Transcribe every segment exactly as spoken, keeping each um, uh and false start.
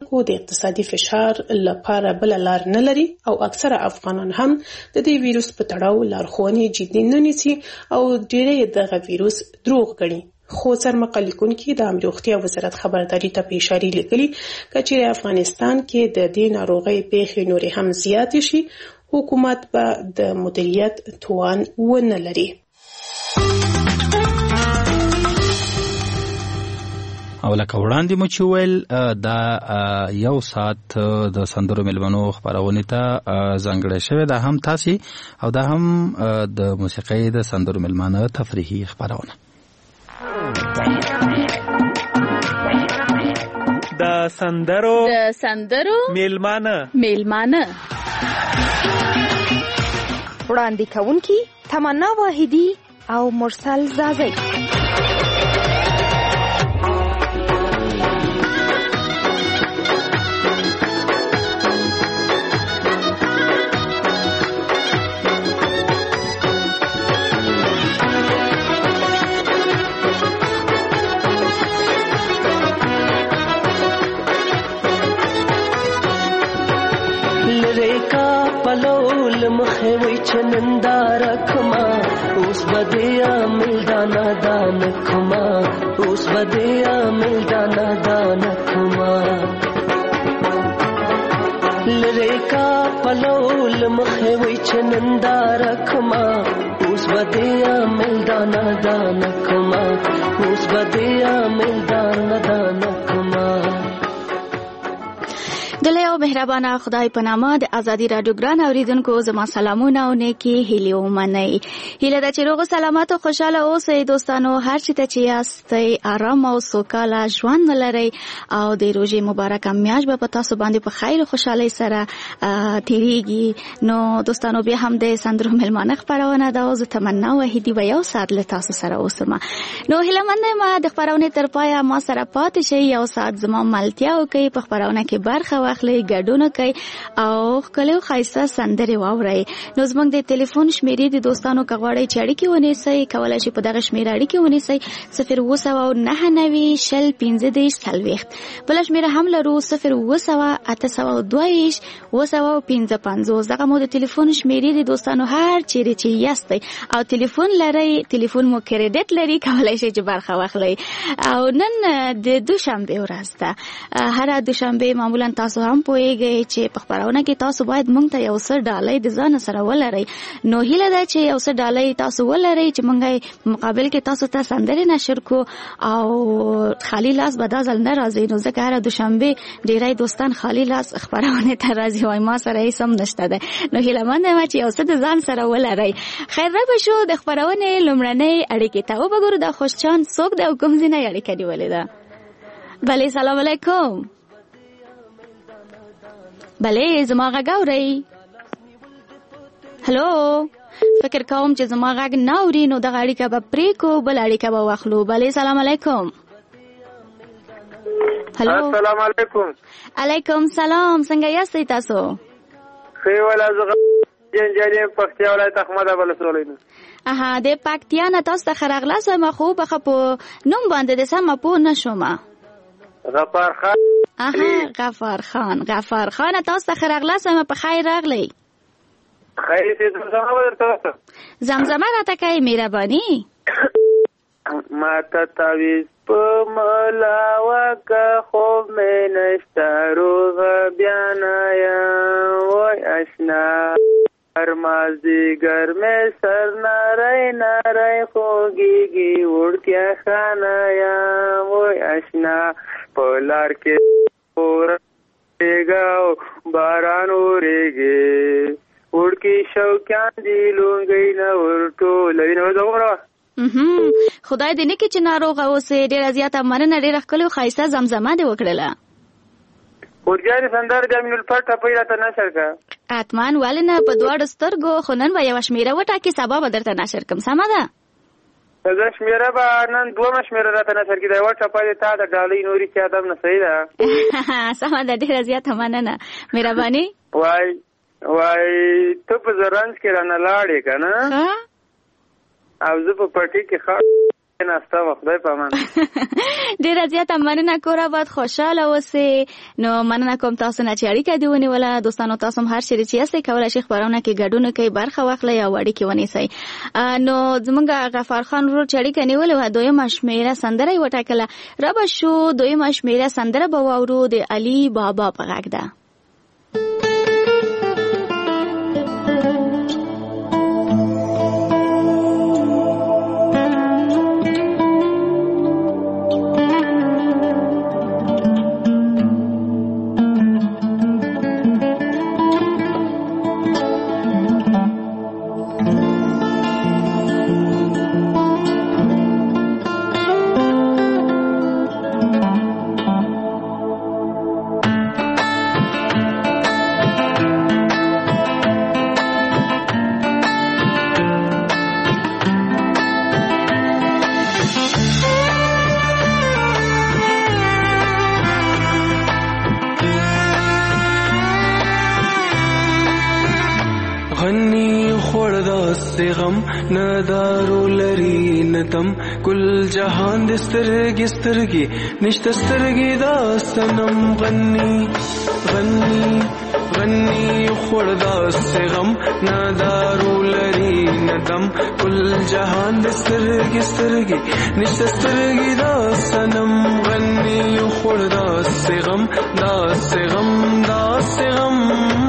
خلکو د اقتصادي فشار لپاره بل لار نه لري او اکثره افغانان هم د دې ویروس په تړاو لارښوونې جدي نه نیسي او ډېری دغه ویروس دروغ ګڼي. خو سرمقال لیکونکي د امر روغتیا وزارت خبرداري ته په اشاره لیکلي چې افغانستان کې د دې ناروغۍ پیښې نورې هم زیاتې شي حکومت به د مدیریت توان ونه لري. او لکه وړاندې مو چې ویل دا یو ساعت د سندرو ملمنو خبرونه ته ځانګړی شوی، دا هم تاسو او دا هم د موسیقۍ د سندرو ملمنو تفریحي خبرونه. د سندرو د سندرو میلمانه میلمانه وړاندې کوونکی تمنا واحدی او مرسل زازی. پلول مخه وی چنندار کما اوس بدیا ملدانا دان کما اوس بدیا ملدانا دان کما لری کا پلول مخه وی چنندار کما اوس بدیا ملدانا دان کما اوس بدیا ملدانا دان کما. دلته او مهربانه خدای په نامه د ازادي رادیو ګران اوریدونکو زما سلامونه او نیکی هیله ومنئ. هیله ده چې روغ سلامت او خوشاله اوسئ دوستانو. هر چی ته چې یاستئ آرام او سوکاله ژوند ولرئ او د روژې مبارکه میاشت به په تاسو باندې په خیر او خوشحالۍ سره تیریږي. نو دوستانو بیا هم د سندرو ملمانه خبرونه ده او زه تمنا واحدی به یو ساعت له تاسو سره اوسم. نو هیله منم ما د خبرونه تر پایه ما سره پاتې شئ. یو ساعت زما ملتیا وکړئ په خبرونه کې برخه واخلئ، ګډون کوي او خپل خاصه سندري واورئ. نو زموږ د ټلیفون شمیرې د دوستانو کغواړی چې اړیکې ونیسئ، کولای شئ په دغه شمیره اړیکې ونیسئ صفر اووه سوه نهه نوي شل پنځه دېرش څلوېښت. بله شمیره هم لرو صفر اووه سوه اته سوه دوه ویشت اووه سوه پنځه پنځوس. دغه مو د ټلیفون شمیرې د دوستانو هر چیرې چې یاستئ او ټلیفون لرئ، ټلیفون مو کریډټ لري، کولای شئ چې برخه واخلئ. او نن د دوشنبه ورځ ده. هر دوشنبه معمولا تاسو هم پوهیږئ چې په خبرونه کې تاسو باید مونږ ته یو څه ډالۍ د ځان سره ولرئ. نو هیله ده چې یو څه ډالۍ تاسو ولرئ چې مونږ مقابل کې تاسو ته سندرې نشر کو او خالی لاس به دا ځل نه راځي. نو ځکه هره دوشنبه ډیری دوستان خالی لاس خبرونه ته راځي وای ما سره هیڅ هم نشته ده. نو هیله مند یم چې یو څه د ځان سره ولرئ. خیر را بشو د خبرونه لومړنۍ اړیکې ته وګورو. دا خوشچان څوک ده او کوم ځای نه اړیکه نیولې ده؟ بله سلام علیکم. بله زما غږ اورئ؟ هلو فکر کوم چې زما غږ نه اوري نو دغه اړیکه به پرېږدو، بل اړیکه به واخلو. بله سلام علیکم. هلو السلام علیکم. علیکم سلام. څنګه یاستئ تاسو؟ ښه ولا زغ جنجالي پکتیا ولایت احمد ابل سولین. اها د پکتیا نه تاسو ته خراغلاس ما خو به په نوم باندې د سم په نشومه. غفار خان. اها غفار خان. غفار خان تاسو ته خراغلاس ما په خیر راغلی. خیر دې زمزمه ورته. زمزمه راته کوي مهرباني. ما ته تعویز په ملا وکه خوب مې نشته روغ بیان یا وای آشنا هر مازدیګر مې سر نری نری خوږیږي وړتیا خانه یا وای آشنا په لار کې اورېږه باران اورېږي وړکي شوقیان دي لونګۍ نه ورټولوي. نو زه خدای دې نه کې چې ناروغه اوسې. ډېره زیاته مننه. ډېره ښکلې او ښایسته زمزمه دې وکړله. ورجانې سندر د امین الفت ټپۍ راته نشر کړه. حتما ولې نه په دواړو سترګو. خو نن به یوه شمېره وټاکې سبا به درته نشر کړم. سمه ده؟ زه شمېره به نن دومره شمېره راته نشر کړي. یوه ټپه دې تا د ډالۍ نورې چې ادم نه صحیح ده. سمه ده. ډېره زیاته مننه. مهرباني. وای وای ته په زرنج کې رانه لاړې که نه او زه په پټي کې خاص ناسته خدای په امان. ډیره زیاته مننه کور آباد خوشاله اوسئ. نو مننه کوم تاسو نه چې اړیکه دی ونیوله. دوستانو تاسو هم هر چیرې چې یاستئ کولی شئ خپرونه کې ګډون کوئ، برخه واخلئ او اړیکې ونیسئ. نو زمونږ غفار خان ورور چې اړیکه نیولې وه دویمه شمېره سندره یې وټاکله. رابه شو دویمه شمېره سندره به واورو د علي بابا په غږ ده. ندارو لري ندم کل جهان د سترګې سترګې نشته سترګې دا سنم غني غني غني خوردا سغم ندارو لري ندم کل جهان د سترګې سترګې نشته سترګې دا سنم غني خوردا سغم دا سغم دا سغم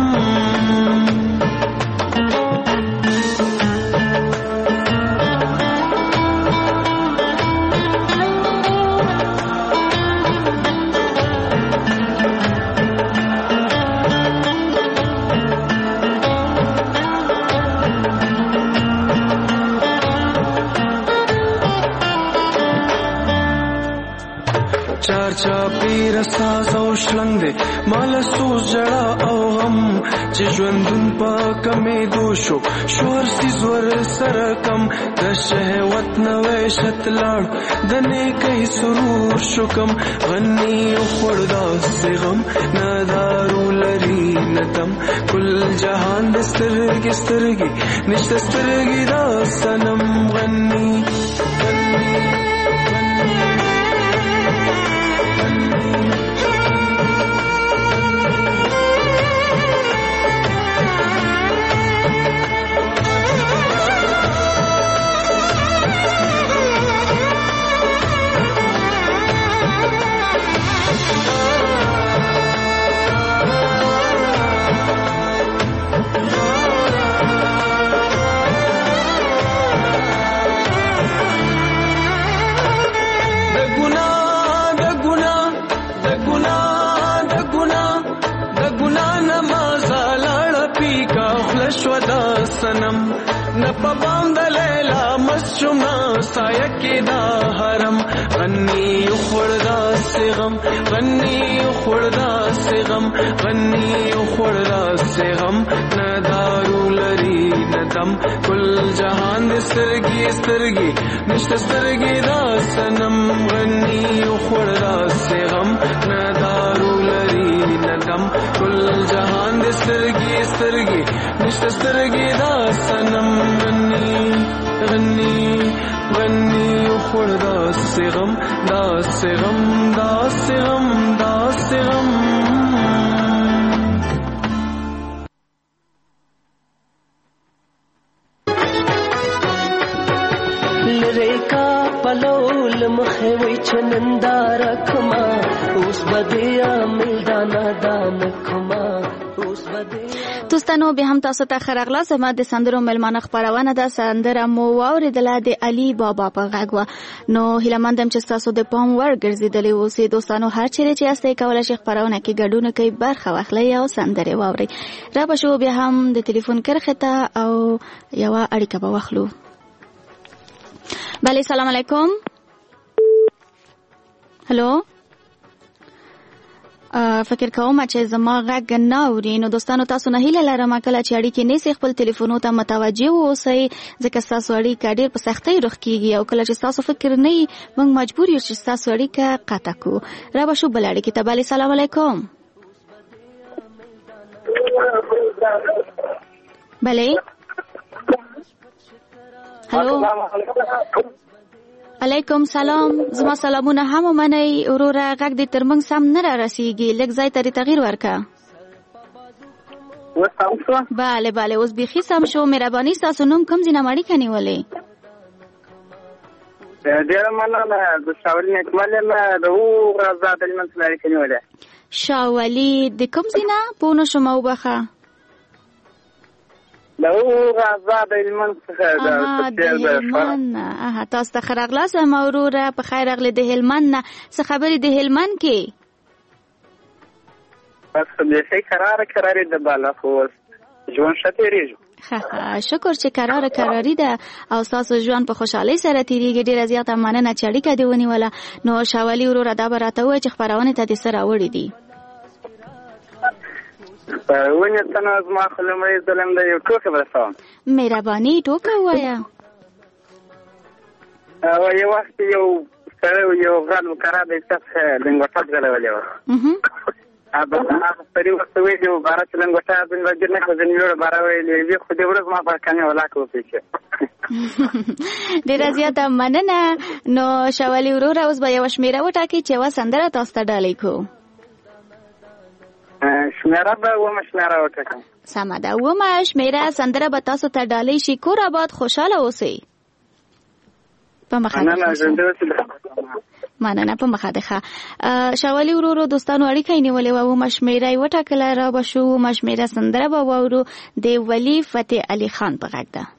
چاپی رساز او شلنگ دے مال سوز جڑا او غم چه ژوندون پا کمی دوشو شور سی زور سرکم د شهوت نوی شتلاړ د نیکی سرور شکم غنی خوردا سی غم ندارو لری ندم کل جهان د سترګې سترګې نشته سترګې دا سنم غنی غنی सनम न पबाम द लैला मस्जुमा सायकी दा हरम غنی خوردا سغم غنی خوردا سغم غنی خوردا سغم ندارو لری ندم کل جهان د سترګي سترګي نشته سترګي دا سنم غنی خوردا سغم ندارو لری ندم کل جهان د سترګي سترګي نشته سترګي دا سنم غنی غنی غنی خوردا سغم دا سغم دا سغم دا سغم لریکا پلول مخه وی چنندار کما اوس بدیا میدانا دان کما اوس بدیا دوستانو به هم تاسو ته خرغلا سم د سندرو ملمانه خبرونه ده سندره مو واوریدله د علي بابا په غږ نو هیلمندم چې تاسو د پام ور ګرځیدلې اوسې دوستانو هر چیرې چې استه کولای شي خبرونه کې ګډون کوي برخه واخلئ او سندره واوري را به شو به هم د ټلیفون کرخه ته او یو اړیکه به واخلو. بله سلام علیکم. هلو فکر کوم چې زما غږ نه اوري نو دوستانو تاسو نه هیله لرم کله چې اړیکې نیسئ خپل ټلیفونو ته متوجه اوسئ ځکه ستاسو اړیکه ډېر په سختۍ رخ کیږي او کله چې ستاسو فکر نه وي موږ مجبور یو چې ستاسو اړیکه قطع کړو. را به شو بل اړیکې ته. بله سلام علیکم. بله هلو علیکم سلام. زما سلامونه هم ومنئ. وروره غږ دې تر موږ سم نه را رسیږي، لږ ځای ته تغییر ورکړه. اوس سم شو؟ بله بله اوس بیخي سم شو. مهرباني ستاسو نوم کوم ځای نه اړیکه نیولې؟ ډېره مننه. د شاولي نکمل یم، د هغو غزا د هلمند څخه اړیکه نیولې. شاولي د کوم ځای نه؟ پوه نه شوم وبخه. د هغو غزا د هلمند څخه د هلمند نه. اها تاسو ته ښه راغلاست وروره. په خیر راغلې د هلمند نه. څه خبرې د هلمند کې؟ بس بیخي کراره کراري ده بالا، خو ژوند ښه تېرېږي. شکر چې کراره کراري ده او ستاسو ژوند په خوشحالۍ سره تېرېږي. ډېره زیاته مننه چې اړیکه دې ونیوله. نو شاولي وروره دا به راته ووایه چې خپرونې ته دې څه راوړي دي؟ ونې ته نو زما خو لومړی ځل یم د یو ټوکه به رسوم. مهرباني ټوکه ووایه. یو وخت یو سړی یو غل و کرار د حساب څخه لنګوټه ځغلولې وه. هغه سړي ورته ویلي وو باره چې لنګوټه ځینې راګیر نه کړه، ځینې لوړه باره ویلې وي، خو دې ورځ ما په کمې ولاکه وپېچې. ډېره زیاته مننه. نو شاولي وروره اوس به یوه شمېره وټاکئ چې یوه سندره تاسو ته ډالۍ کړو. شمېره به اومه شمېره وټاکم. سمه ده. اومه شمېره سندره به تاسو ته ډالۍ شي. کور آباد، خوشحاله اوسئ. په مخه مننه. په مخه ده. شاولي ورورو دوستانو اړیکه یې نیولې وه. اومه شمېره یې وټاکله. را به شو اومه شمېره سندره به واورو د ولي فتح علي خان په غږ ده.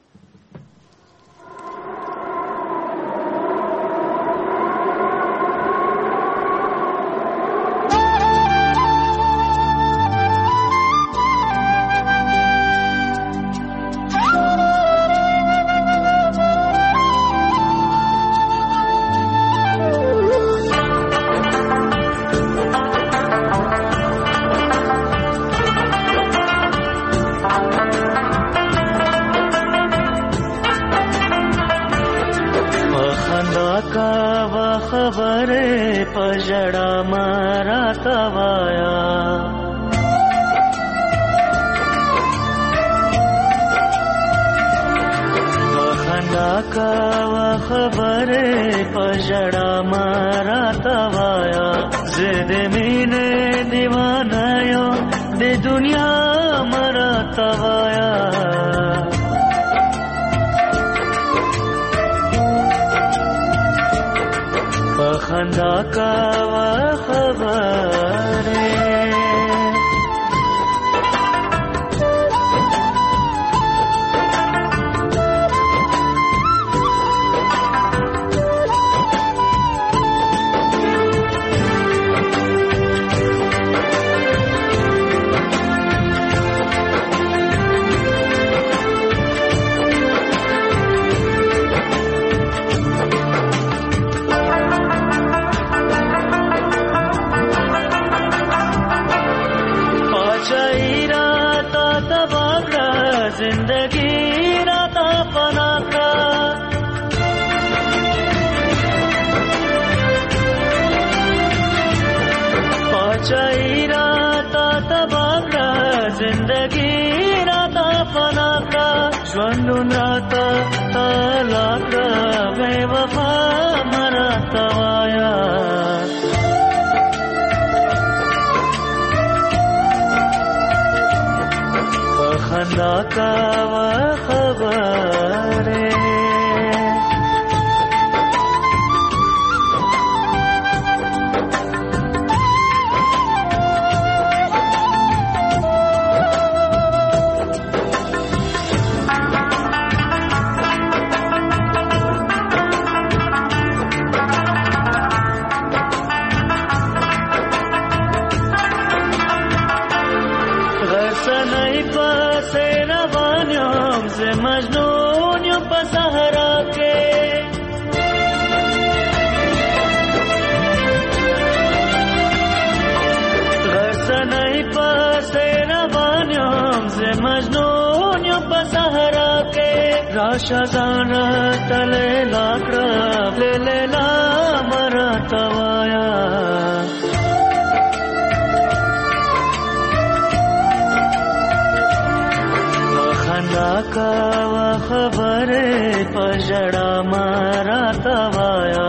خبره پجړه مارا توایا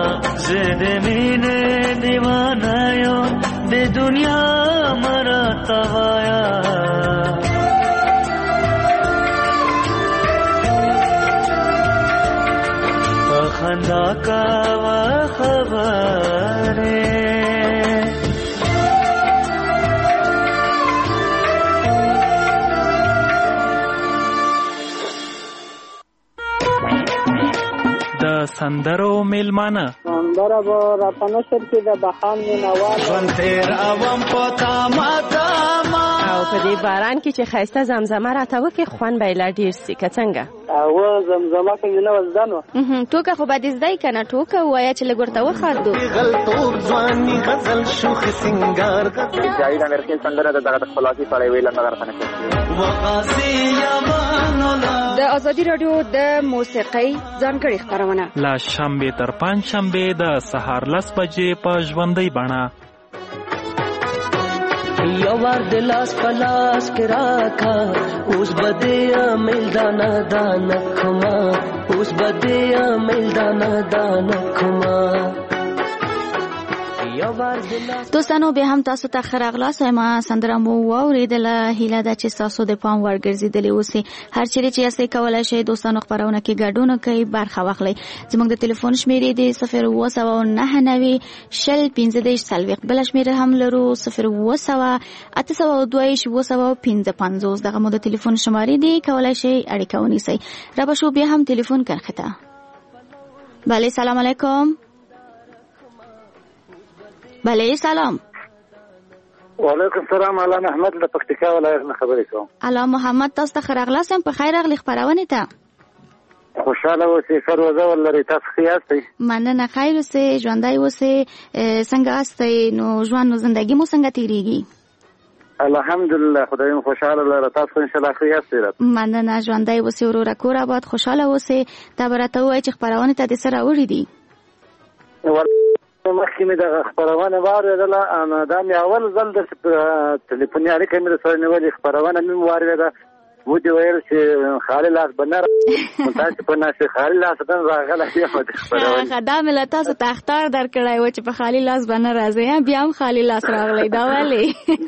زد مینه دیوانه یو د دنیا مرا توایا خندا کا و خبره د سندرو میلمانه سندره به راته نشر کې د بهان مینوال ژوند تېر اوم په تامه تامه او په دې باران کې چې ښایسته زمزمه راته وکړي خوند به یې لا ډېر سي که څنګه او زمزمه که مې نه وه زده نو ټوکه خو به دې زده یې که نه ټوکه ووایه چې لږ ورته وخاندو غلطوب ځواني غزل شوخ سنگار جاوید امرخیل سندره د دغه د خپلواکۍ په اړه ویله نه درته نه کوي وقاسي یمانولا د ازادي راډیو د موسیقۍ ځانګړې خپرونه لا شنبې تر پنج شنبې د سهار لس بجې په ژوندۍ بڼه یوار د لاس په لاس کې راکا اوس به دې میلدانه دانه کما اوس به دې میلدانه دانه کما دوستانو به هم تاسو ته ښه راغلاست ما سندره مو واورېدله هیله ده چې ستاسو د پام وړ ګرځېدلې اوسې هر چیرې چې یاستئ کولی شئ دوستانو خپرونه کې ګډون وکړئ برخه واخلئ زموږ د تلیفون شمېرې د صفر اووه سوه نهه نوي شل پنځه دېرش څلوېښت بله شمېره هم لرو صفر اووه سوه اته سوه دوه ویشت اووه سوه پنځه پنځوس دغه مو د تلیفون شمارې دي کولی شئ اړیکه ونیسئ را به شو بیا هم تلیفون کرښې ته بله سلام علیکم بله سلام وعلیکم السلام علام احمد له پکتیکا ولایت نه خبرې کوم علام محمد تاسو ته ښه راغلاست یم په خیر راغلي خپرونې ته خوشحاله اوسئ ښه روزه ولرئ تاسو ښه یاستئ مننه خیر اوسئ ژوندی اوسئ څنګه یاستئ نو ژوند نو زندګي مو څنګه تېرېږي الحمدلله خدای مو خوشحاله لره تاسو انشاءالله ښه یاستئ مننه ژوندی اوسئ وروره کور آباد خوشحاله اوسئ دا به راته ووایئ چې خپرونې ته دې څه راوړي دي مخکې مې دغه خپرونه واورېدله دا مې اول ځل د تلیفوني اړیکه مې درسره نیولې خپرونه مې واورېده ودې ویل چې خالي لاس به نه تاسو په ناسې خالي لاس به راغلی یم د خپرونې دا مې له تاسو ته اخطار درکړی و چې په خالي لاس به نه راځئ بیا هم خالي لاس راغلی دا ولې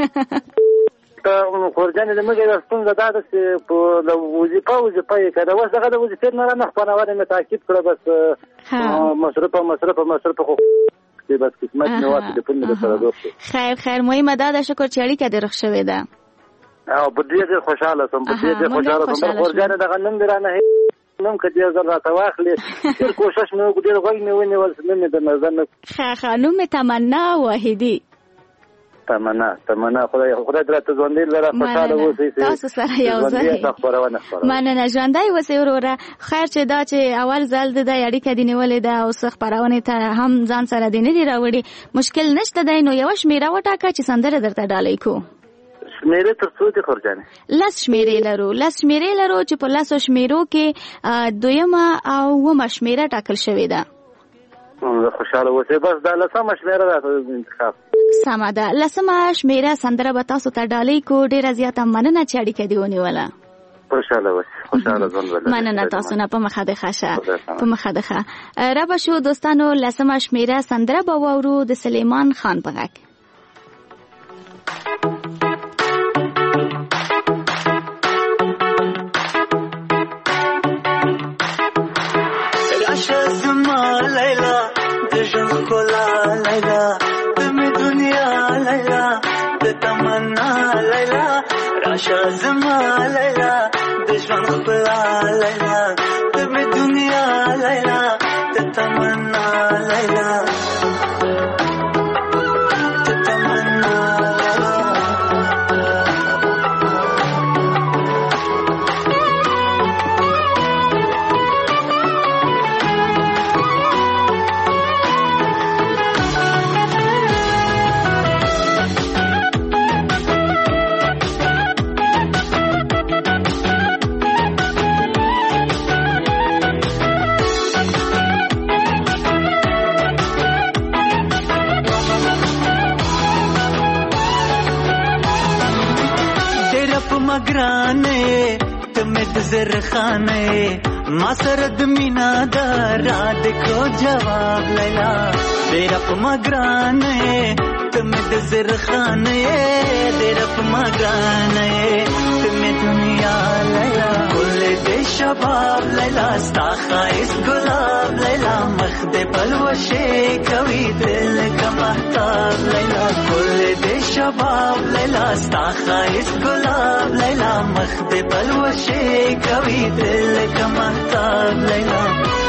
خورجانې زموږ یوه ستونزه دا ده چې په وظیفه وظیفه یې که د اوس دغه د وظیفې نه رانه خپرونه مې تعقیب کړه بس مصرفه مصرفه مصرفه خو بس قسمت مې وا تلیفون مې درسره دوست خیر خیر مهمه دا ده شکر چې اړیکه دې رخ شوې ده او په دې ډېر خوشحاله سوم په دې ډېر خوشحاله سوم خورجانې دغه نوم دې رانه نوم که دې زر راته واخلې ډېر کوشش مې وکړ ډېر غوږ مې ونیول نوم مې در نظر نه ښه ښه نوم مې تمنا واحدي تمنا تمنا خدای خدای درته ژوندۍ لره خوشحاله اوسئ تاسو سره یو ځای مننه ژوندی اوسئ وروره خیر چې دا چې اول ځل د دې اړیکه دې نیولې ده او څه خپرونې ته هم ځان سره دې نه دي راوړي مشکل نشته دی نو یوه شمېره وټاکه چې سندره درته ډالۍ کړو شمېرې تر څو دي خورجانې لس شمېرې لرو لس شمېرې لرو چې په لسو شمېرو کې دویمه او اوومه شمېره ټاکل شوې ده خوشحاله اوسئ بس دا لسمه شمېره راته انتخاب سمه ده لسمه شمېره سندره به تاسو ته ډالۍ کړو ډېره زیاته مننه چې اړیکه دې ونیوله خوشحاله اوسئ خوشحاله ژوند ولرئ مننه تاسو نه په مخه دې ښه شه په مخه دې ښه را به شو دوستانو لسمه شمېره سندره به واورو د سلیمان خان په غږ راشه زما لیلا د ژوند ښکلا لیلا د مې دنیا لیلا د تمنا لیلا د تمنا ګرانې ته مې د زرخانې ما سره د مینا دا را د کو جواب لیلا तेरा पमग्राने तुम्हें दजर खाने तेरा पमग्राने तुम्हें दुनिया लैला कुल दे शबाब लैला स्ताखा इस गुलाब लैला मखदे पलवशे कवि दिल का महताब लैला कुल दे शबाब लैला स्ताखा इस गुलाब लैला मखदे पलवशे कवि दिल का महताब लैला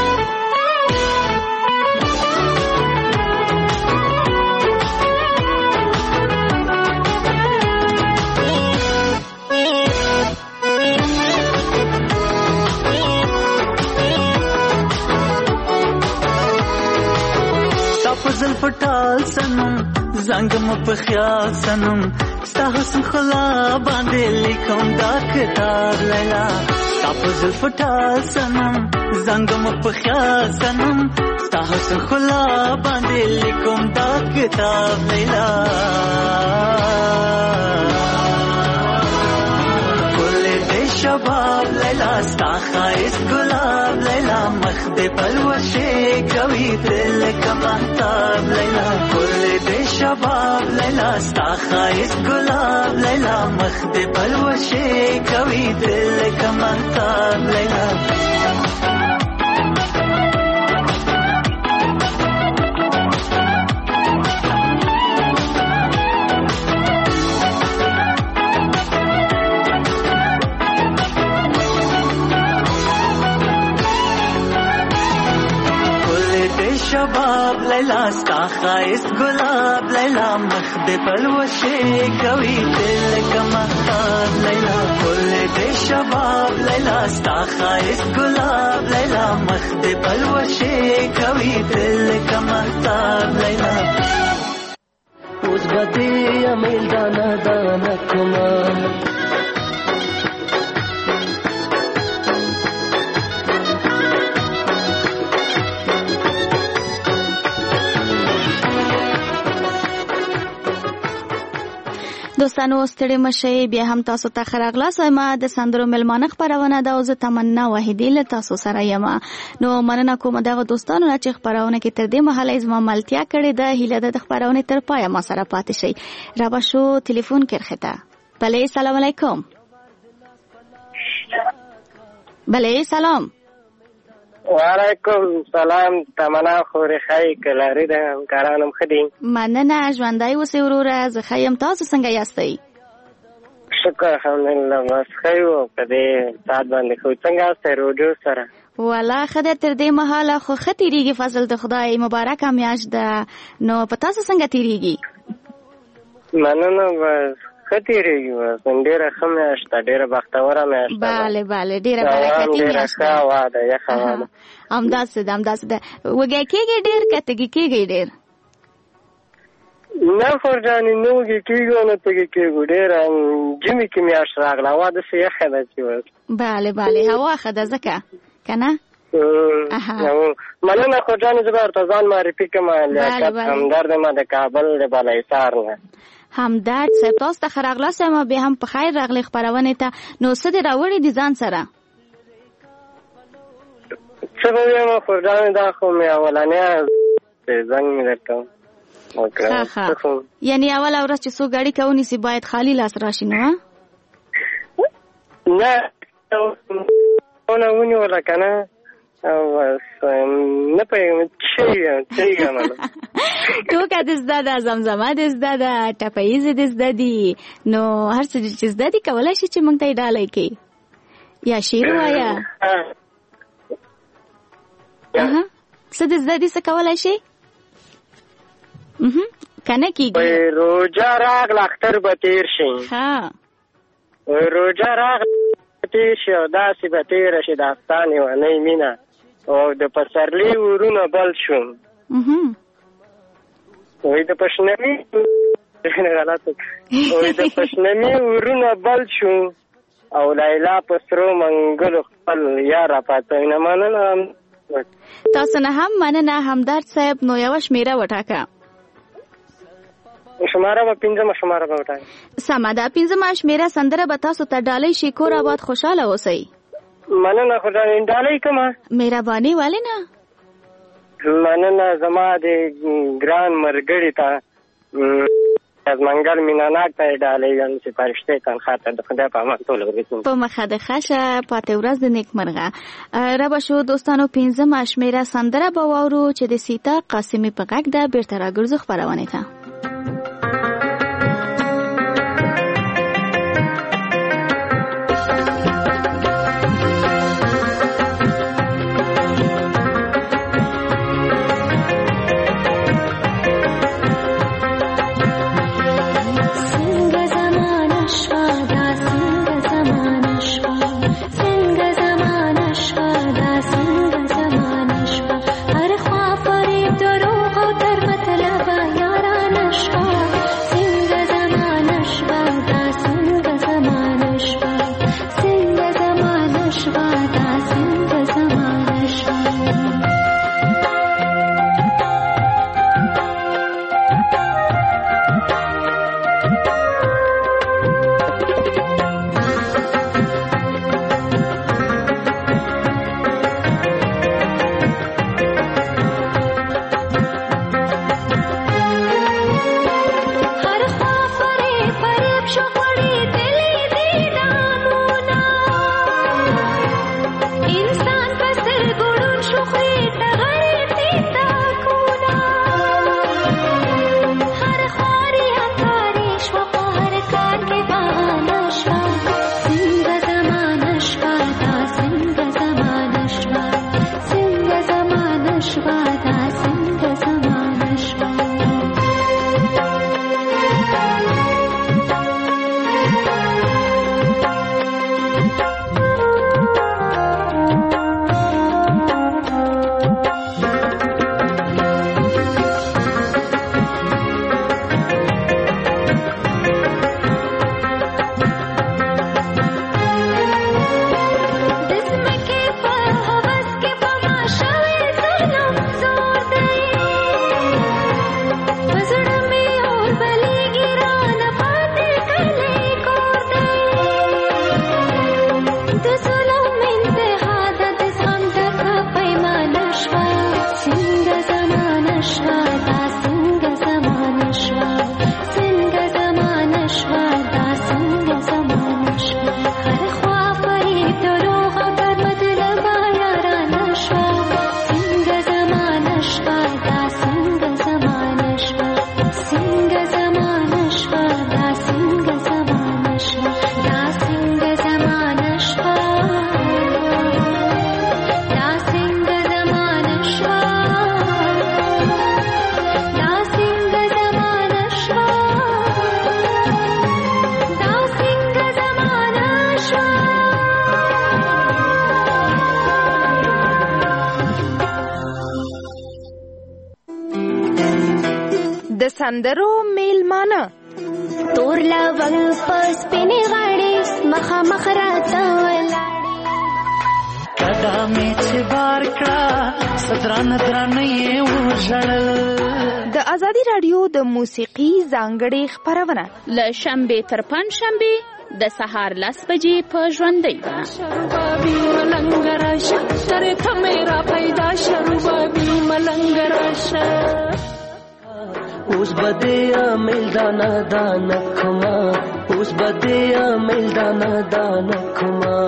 जुल्फटाल सनम जंग मुपख्याल सनम स्ता हुस्न खुला बांधे लिखूं दा किताब लैला ताप जुल्फटाल सनम जंग मुपख्याल सनम स्ता हुस्न खुला बांधे लिखूं दा किताब लैला शबाब लैला स्ताखा इस गुलाब लैला मखदे पलवशे कवि दिल का महताब लैला कुल दे शबाब लैला स्ताखा इस गुलाब लैला मखदे पलवशे कवि दिल का महताब लैला शबाब लैला स्ताखा इस गुलाब लैला मखदे पलवशे कवि दिल का महताब लैला कुल दे शबाब लैला स्ताखा इस गुलाब लैला मखदे पलवशे कवि दिल का महताब लैला उस बदे अमील दाना दाना कुमार دوستانو ستړي مشي بیا هم تاسو ته خراغلاس وایم د سندرو ملمانه خبرونه دا او زه تمنا وحیدی له تاسو سره یم نو مننه کوم دغه دوستانو چې خبرونه کې تر دې مهاله زما ملتیا کړې ده هیله ده خبرونه تر پای ما سره پاتې شي را بشو ټلیفون کرخته بله سلام علیکم بله سلام وعلیکم سلام تمنا خوري خای کلاری ده کارانم خدي مننه ژوندای اوسې وروره زه خیم تاسو څنګه یاستئ شکر الحمدلله بس خیو په دې سات باندې خو څنګه یاستئ روجو سره والا خدای تر دې مهاله خو ختیریږي فضل د خدای مبارکه میاشت ده نو په تاسو څنګه تیریږي مننه بس خطیریږي بس ډېره ښه میاشت ده ډېره بختوره میاشت ده بله بله ډېره برکتي میاشت ده ډېره ښه هوا ده یخه هوا ده همداسې ده همداسې ده وږی کېږي ډېر که تږي کېږي ډېر نه خورجانې نه وږي کېږو نه تږي کېږو ډېره ژمي کې میاشت راغله هوا داسې یخه ده چې بس بله بله هوا ښه ده ځکه که نه مننه خورجانې زه به ورته ځان معرفي کړم لیاقت همدرد یم د کابل د بالاحصار نه همدرد صاحب تاسو ته ښه راغلاست یم بیا هم په خیر راغلی خپرونې ته نو څه دې راوړي دي ځان سره څه به ویم خورجانې دا خو مې اولنی زنګ مې درته ښه ښه یعنې اوله ورځ چې څوک اړیکه ونیسي باید خالي لاس راشي نو نه ونه ونیوله که نه بس نه پوهېږم څه یم څه یم ټوکه دې زده ده زمزمه دې زده ده ټپهیزې دې زده دي نو هر څه چې زده دي کولی شي چې موږ ته یې ډالۍ کړي یا شعر ووایه څه دې زده دي څه کولی شي که نه کېږي روژه راغله اختر به تېر شي ښه روژه راغله تېر شي او داسې به تېره شي داستان یوانۍ مینه او د پسرلي ورونه بل شو وای د پښنمي غلطه وای د پښنمي ورونه بل شو او لیلا په سرو منګلو خپل یار پاتې نه مننه تاسو نه هم مننه همدرد صاحب نو یو شمیره وټاکه شماره به پنځمه شماره به وټاکه سمه ده پنځمه شمیره سندره به تاسو ته ډالۍ شي کور آباد خوشحاله اوسئ مننه خدای ډالۍ کومه مهرباني ولې نه مننه زما د ګران مرګړي ته از منګل میناناک ته ډالۍ یم چې فرشته کان خاطر د خدای په امان ټول ورسوم په مخه د خشه پاتې ورځ د نیکمرغه را به شو دوستانو. پنځم شمیره سندره به واورو چې د سیتا قاسمي په غږ ده. بیرته راګرځو خپرونه ته. سندرو میلمانه تور لونګ پس پینې غاړې مخامخ راته ولاړې کدا مې چې بار کړه صدران درانه یې وژړل. د ازادي رادیو د موسیقي ځانګړې خپرونه له شنبې تر پنځشنبې د سهار لس بجې په ژوندۍ ده. شروبابي ملنګ راشه ترې ته مې را پیدا شروبابي ملنګ راشه اوس بدیا میلدانا دانا کما اوس بدیا میلدانا دانا کما.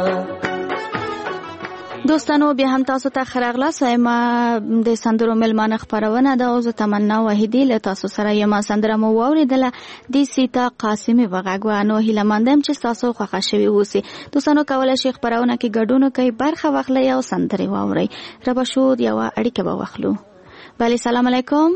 دوستانو بیا هم تاسو ته خراغلا سایما د سندرو ملمانه خبرونه ده او زه تمنا وحیدی له تاسو سره یم. سندره مو واوریدله د سیتا قاسمی وغږوانو هیله مندم چې تاسو خوښه شوي اوسئ. دوستانو کولای شئ خبرونه کې ګډون کوي برخه واخلئ او سندرې واورئ. ربه شود یو اړیکه به واخلو. بله سلام علیکم.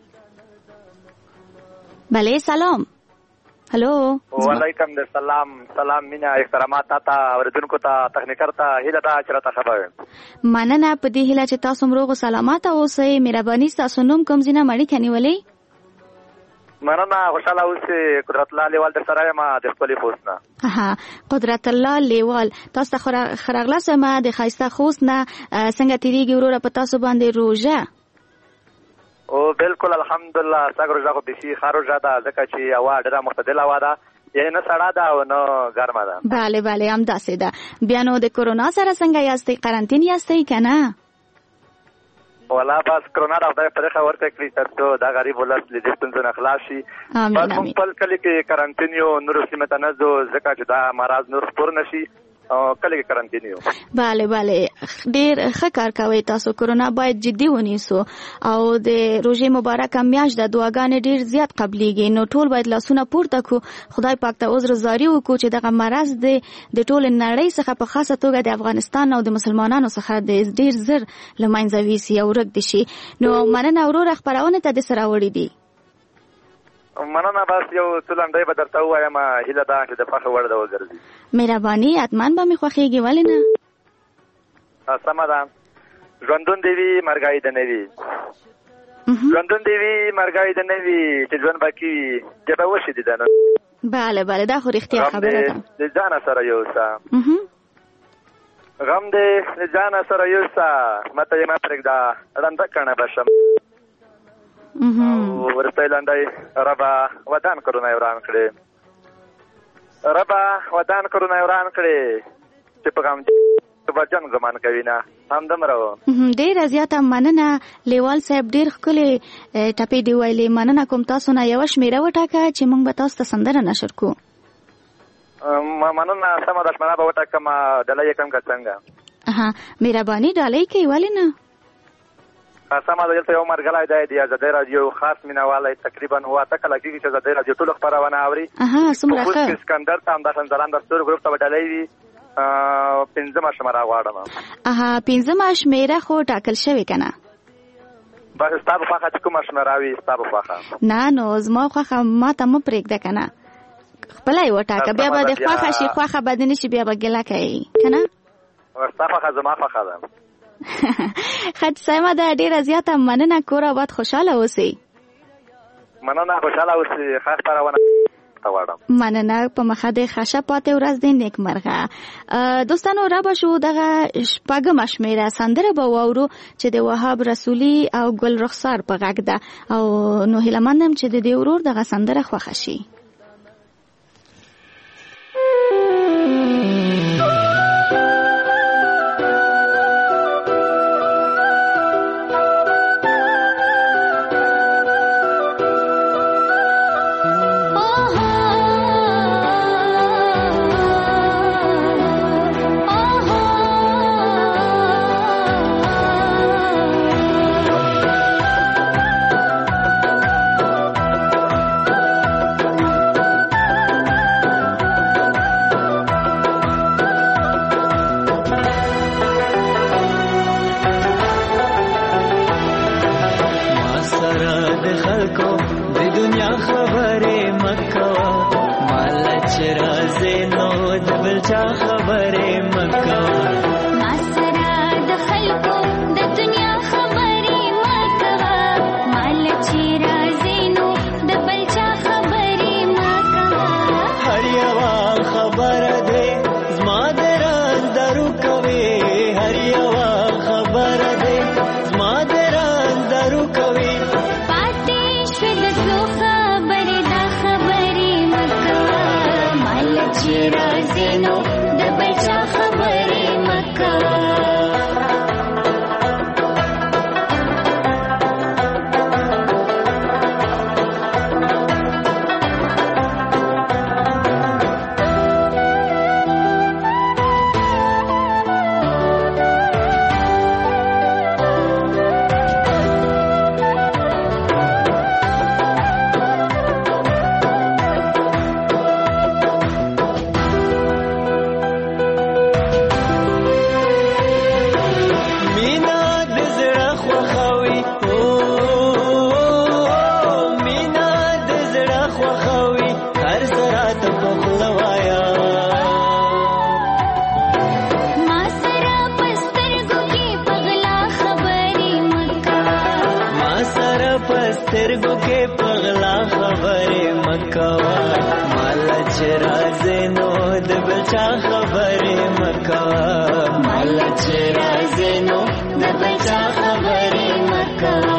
بله سلام. هلو وعلیکم السلام. سلام مینا احترامات تا اوریدونکو ته تخنیکر ته هیله ده چې راته خبر مننه په دې هیله چې تاسو مروغ سلامات اوسئ. مهرباني تاسو نوم کوم ځینه مړی کنيولې مننه خوشاله اوسئ. قدرت الله لیوال در سره ما د خپل پوسټ ها قدرت الله لیوال تاسو ته خراغلا سم د خایسته خوست نه څنګه تیریږي وروره په تاسو باندې روزه؟ او بالکل الحمدلله څنګه روزه خو بيسي خارو زده ځکه چې هوا ډېره معتدله هوا ده یعنی نه سړه ده او نه ګرمه ده. bale bale هم داسې ده. بیا نو د کورونا سره څنګه یاستئ؟ قرنطین یاستئ که نه؟ ولا بس کرونا د خدای په خبر ورته کړی ترڅو دا غریب ولس له دې ستونزو نه خلاص شي. بس موږ خپل کلی کې کرانتین یو، نور سیمه ته نه ځو ځکه چې دا مرض نور خپور نشي او کلی کې کرانتین یو. bale bale ډیر ښه کار کوي تاسو. کرونا باید جدي ونیسو او د روژې مبارکه میاشت د دعاګانې ډیر زیات قبليږي، نو ټول باید لاسونه پورته کو، خدای پاک ته عذر زاری وکړو چې دغه مرض د ټول نړۍ څخه په خاصه توګه د افغانستان او د مسلمانانو څخه د ډیر زر لمنځه ویسي او ورک دي شي. نو مننه وروره خبرونه ته د سره وړي دي. مننه. بس یو څه لنډۍ به درته ووایم، هیله ده چې د خوښې وړ ده وګرځي. مهرباني اتمن به مې خوښېږي، ولې نه؟ سمه ده. ژوندون دې وي مرګی د نه وي، ژوندون دې وي مرګی د نه وي، چې ژوند باقي وي چې به وشي دي د نه. بله بله دا خو رښتیا خبره ده. د ځانه سره یوسه غم دې د ځانه سره یوسه، مته یې مه پرېږده ړنده کڼه به شم. او ورسته لنډۍ ربه ودان کرونا وران کړې، ربه ودان کرونا وران کړې، چې په غم به جنګ ګمان کوي نه همدومره و. ډېره زیاته مننه لیوال صاحب، ډېر ښکلې ټپې دې ویلې. مننه کوم تاسو نه. یوه شمېره وټاکه چې موږ به تاسو ته سندره نشر کړو. مننه. سمه ده، شمېره به وټاکم. ډالۍ یې کم که څنګه؟ مهرباني ډالۍ کوي، ولې نه؟ سمه ده. دلته یو ملګری دی د ازادۍ راډیو خاص مینهوالی، تقریبا واته کله کېږي چې ازادۍ راډیو ټولو خپرونه اوري. څومره ښه. اسکندر ته همداشان ځلانده ستورو ګروپ ته به ډالۍ وي. پنځمه شمېره غواړم. اها پنځمه شمېره خو ټاکل شوې که نه؟ بس ستا په خوښه چې کومه شمېره وي ستا په خوښه. نه نو زما خوښه ما ته مه پرېږده که نه، خپله یې وټاکه، بیا به د خوښه شي، خوښه به دې نه شي، بیا به ګیله کوي که نه؟ ستا خوښه زما خوښه ده. خد سمه ده. ډیره زیاته مننه. کور آباد خوشاله اوسئ. مننه. خوشاله اوسئ. ښه خپرونه غواړم. مننه. په مخه د ښه پاتې ورځ دې نیکمرغه. دوستانو را به شو دغه شپږمه شمېره سندره به واورو چې د وهاب رسولي او ګل رخسار په غږ ده، او نو هیلهمندم چې د دې ورور دغه سندره خوښه شي. سترګو کې پغلا خبرې مکوا مال چې راځي نو د بچا خبرې مکوا مال چې راځي نو د بچا خبرې مکوا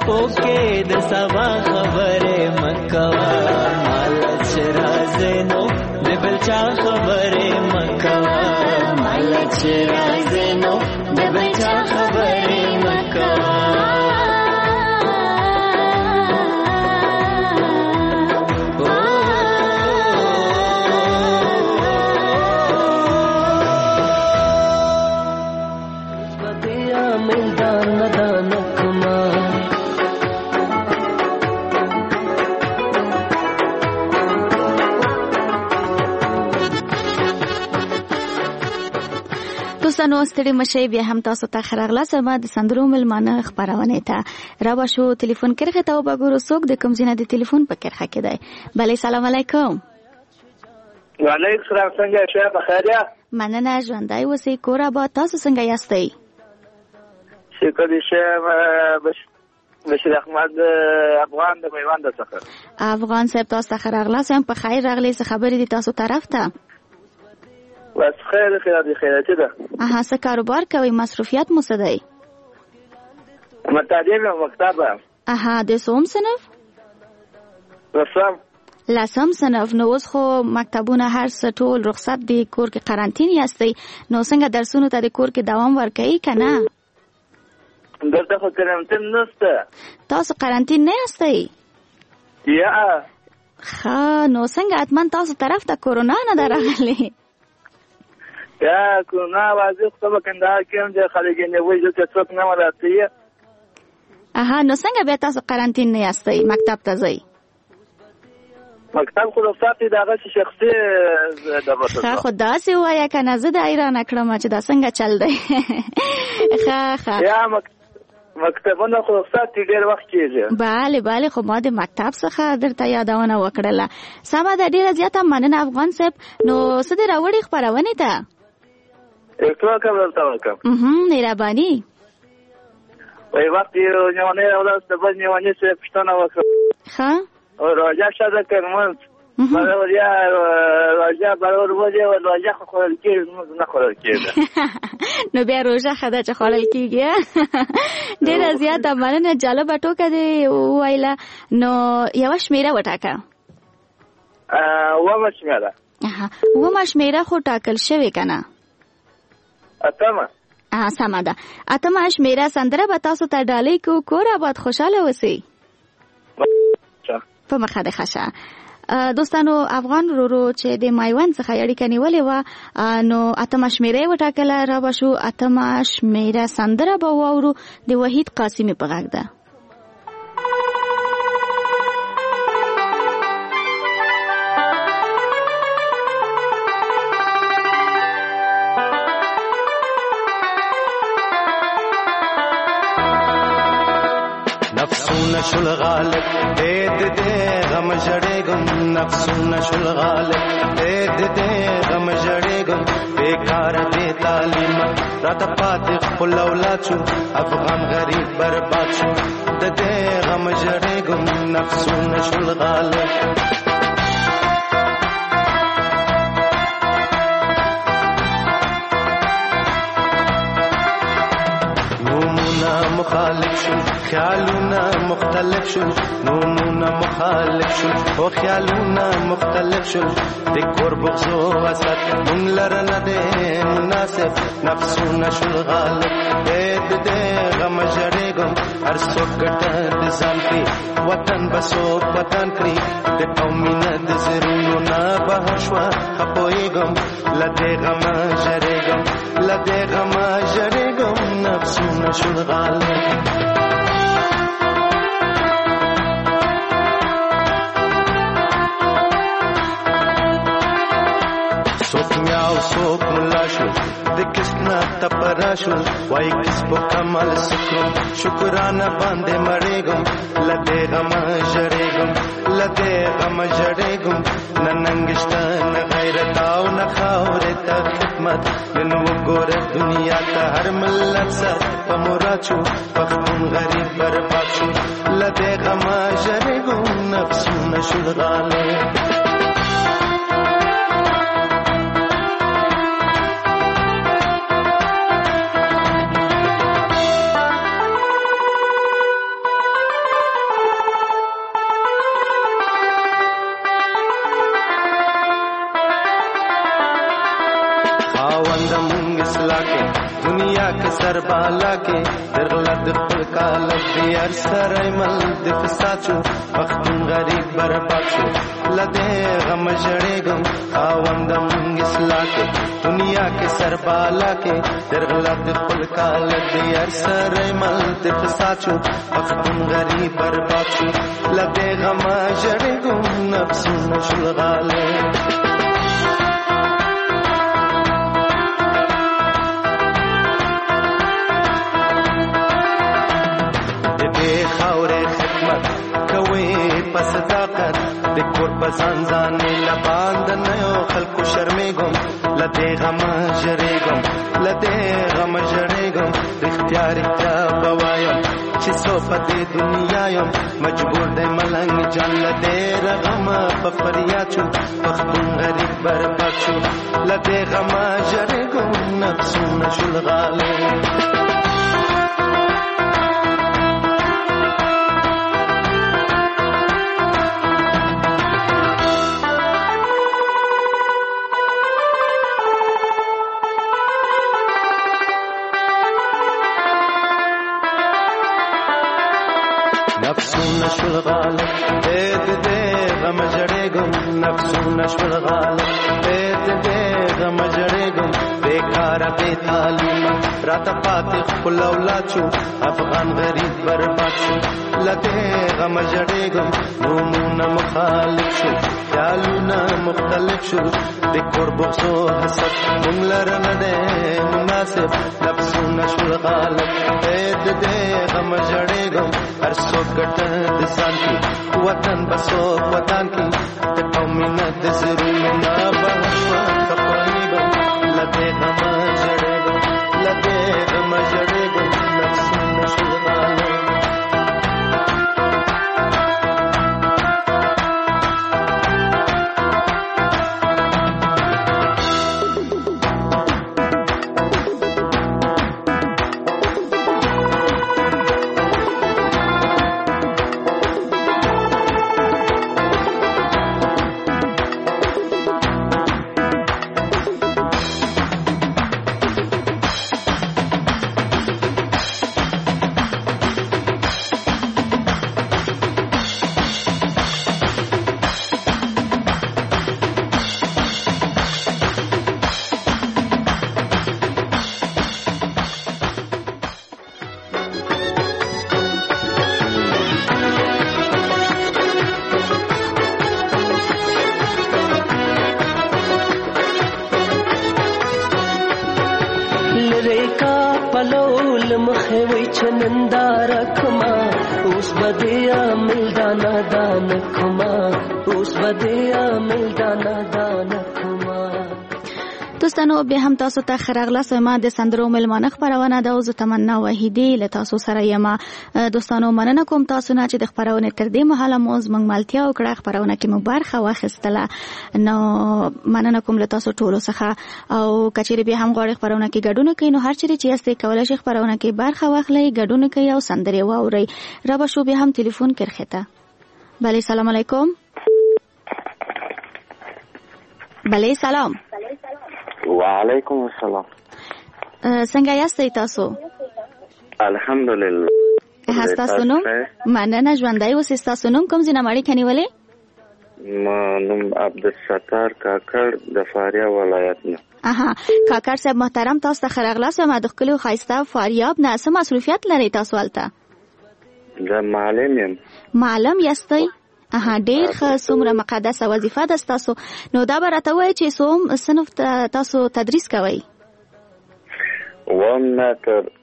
شپو کې د سبا خبره مکوا مال چرازنو د بلچا خبره مکوا مال چرازنو د بلچا خبره مکوا دوستانو ستړي مشي بیا هم تاسو ته خراغلا سما د سندرو ملمانه خبرونه ته را بشو ټلیفون کرخه ته وګورو څوک د کوم ځای د ټلیفون په کرخه کې دی. بله سلام علیکم. وعلیکم السلام. څنګه شه په خیر یا مننه ژوندای وسی کور اباد. تاسو څنګه یاستئ؟ شکر دې شه بشیر احمد افغان د میوند څخه. افغان صاحب تاسو ته خراغلا سم په خیر راغلی څه خبرې دي تاسو طرف ته؟ بس خیر خیر دې خیراتي ده. اها څه کاروبار کوي؟ مصروفیات مو څه دی؟ متعلم مکتب. اها د څوم صنف؟ لسم. لسم صنف. نو اوس خو مکتبونه هر څه ټول رخصت دي، کور کې قرنطین یاستئ، نو څنګه درسونو ته د کور کې دوام ورکوي که نه؟ دلته خو قرنطین نشته. تاسو قرنطین نه یاستئ؟ یا ښه نو څنګه حتما تاسو طرف ته کورونا نه ده راغلې؟ یا کورونا واضح خو په کندهار کې هم د خلک نیوي چې څوک نه وراتي. اها نو څنګه بیا تاسو قرنطین نه یاستئ مکتب ته ځئ؟ مکتب خو رخصت دی، دغه شخصي دغه ښه خو داسې ووایه که نه زه د حیرانه کړم چې دا څنګه چل دی. ښه ښه یا مکتبونه خو رخصت دی ډېر وخت کېږي. بله بله خو ما د مکتب څخه درته یادونه وکړله. سمه ده ډېره زیاته مننه افغان صاحب. نو څه دې راوړي خپرونې ته؟ ټوکه به درته وکړم. مهرباني. وایي وخت یو نیونی راوړه د بل نیوني څخه پوښتنه وکړم. ښه روژه شته که لمونځ برابر یا روژه برابر ولې روژه خو خوړل کېږي لمونځ نه خوړل کېږي. نو بیا روژه ښه ده چې خوړل کېږي. ډېره زیاته مننه. جالبه ټوکه دې وویله. نو یوه شمېره وټاکه. اومه شمېره. اومه شمېره خو ټاکل شوې که نه؟ اتمه. سمه ده. اتمه شمېره سندره به تاسو ته ډالۍ کړو. کور اباد خوشحاله اوسئ. په مخه د خشه. دوستانو افغان ورورو چې د میوند څخه اړیکه نیولې وه نو اتمه شمېره یې وټاکله. را به شو اتمه شمېره سندره به واورو د وحید قاسمي په غږ ده. نفسونه شل غالب دې دې غم جړېګم نفسونه شل غالب دې دې غم جړېګم بیکار دې تعلیم راته پاتې خپل اولاد شو افغان غریب برباد شو دې غم جړېګم نفسونه شل غالب. مخالف شو خیالونه مختلف شو نومونه مخالف شو او خیالونه مختلف شو د کور بغزو وسط مونږ لره نه دی مناسب نفسونه شول غالب دې دې غم جړېګم هر څوک ګټه د ځان کې وطن بسو وطن کړی د قومینه د زرونو نه بهر شوه خپویږم لدې غم جړېګم لدې غم جړېګم نفسونه شول غالب. څوک میاو څوک ملا شو د کسنا تپرا شو وای کس په کمال سکرو شکرانه باندې مړېګم لدې غم جړېګم لدې غم جړېګم نننګشت نه غیرت او نه خاورې ته خدمت نن وګوره دنیا ته هر ملت سر په مراد شو پښتون غریب برباد شو لدې غم جړېګم نفسونه شول غالب. سر بالا کې درغلا د خپل کال دی هر سره مل د فساتو وختون غریب برباد شو لده غم جړېګم خاوندم اصلاح کې دنیا کې سر بالا کې درغلا د خپل کال دی هر سره مل د فساتو وختون غریب برباد شو لده غم جړېګم نفسونه شلغاله خاورې خدمت کوي په صداقت د کور په ځان ځان لباند نه یو خلکو شرمېږم لدې غم ژړېږم لدې غم ژړېږم رښتیا رښتیا به وایم چې څو په دې دنیا یم مجبور دی ملنګ جان لدې رغم په فریاد شو پښتون غریب برباد شو لدې غم ژړېږم نفسونه شلغاله نفسونه شلغال دې دې غم جړېګم نفسونه شلغال دې دې غم جړېګم بیکار به تعلیم راته پاتې خپل اولاد شو افغان غریب برباد شو لته غم جړېګم نومونه مخالف شو خیالونه مختلف شو د قرب او حسد مملر نه ده مناسب نفسونه شلغال دې دې غم جړېګم هر څوک ګټ د ځان کې وطن بسو وطن کې د قومینه د زرونه نه بشوا کپړېګم لته غم جړېګم لته غم جړېګم نفسونه شلغاله دوستانو به هم تاسو ته خرغله سما د سندرو ملمانه خبرونه د اوس تمنا وحیدی له تاسو سره یم. دوستانو مننه کوم تاسو نه چې د خبرونه تر دې مهاله موز منګ مالتیا او کړه خبرونه کې مبارخه واخستله. نو مننه کوم له تاسو ټولو څخه او کچېری به هم غواړي خبرونه کې ګډون کوي. نو هر چیرې چې یاست کولای شئ خبرونه کې برخه واخلئ ګډون کوي او سندري واوري. را به شو به هم ټلیفون کرخته. بله سلام علیکم. بله سلام. وعلیکم السلام. څنګه یاستئ تاسو؟ الحمدلله. تاسو نوم؟ مننه ژوندۍ اوسئ. تاسو نوم کوم ځای نه مړی کنیولې؟ ما نوم عبدالستار کاکړ د فاریاب ولایت نه. اها کاکړ صاحب محترم تاسو ته خرغلاس ما د خپل خایسته فاریاب نه سم مصروفیت لري تاسو ولته؟ د معلم یم. معلم یاستئ؟ اها ډیر ښه څومره مقدسه وظیفه ده تاسو. نو دا به راته وایي چې څوم صنف تاسو تدریس کوئ؟ اووم نه تر